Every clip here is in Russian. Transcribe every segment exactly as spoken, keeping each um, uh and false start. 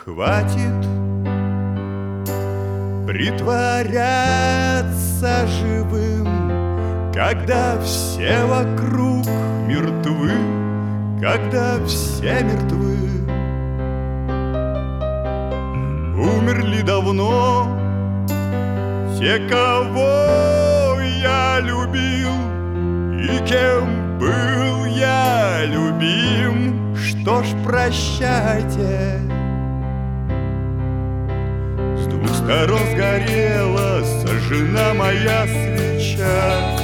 Хватит притворяться живым, когда все вокруг мертвы, когда все мертвы. Умерли давно те, кого я любил, и кем был я любим. Что ж, прощайте. С двух сторон сгорела, сожжена моя свеча.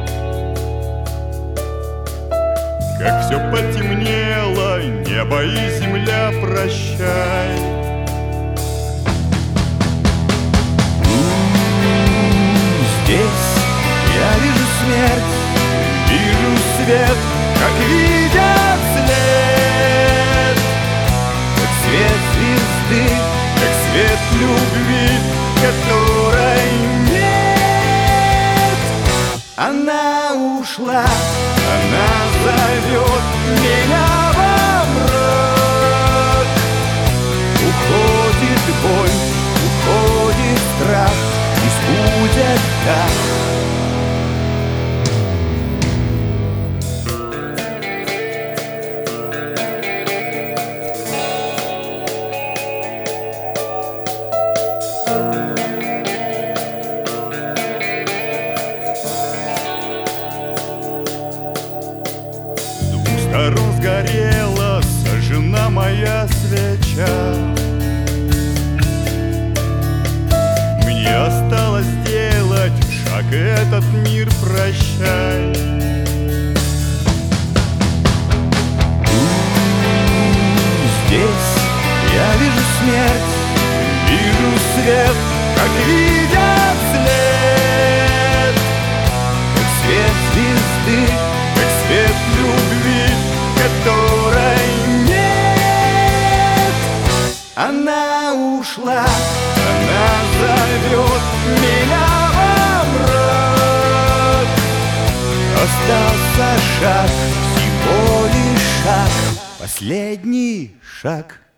Как все потемнело, небо и земля, прощай. Здесь я вижу смерть, вижу свет, как видят след, как свет звезды, как свет любви, которой нет. Она ушла, она зовет меня во мрак. Уходит боль, уходит страх, пусть будет так. Сторон сгорела, сожжена моя свеча. Мне осталось сделать шаг, и этот мир прощай. Здесь я вижу смерть, вижу свет, как видят след, как свет звезды, как свет любви, которой нет. Она ушла, она зовет меня во мрак. Остался шаг, всего лишь шаг, последний шаг.